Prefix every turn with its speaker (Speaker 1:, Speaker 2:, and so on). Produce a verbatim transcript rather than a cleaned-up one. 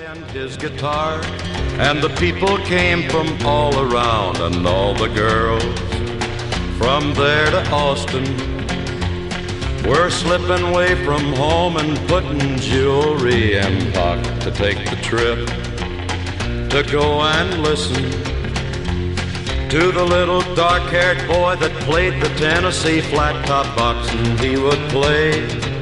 Speaker 1: and his guitar, and the people came from all around, and all the girls from there to Austin were slipping away from home and putting jewelry in pocket to take the trip to go and listen to the little dark-haired boy that played the Tennessee flat-top box, and he would play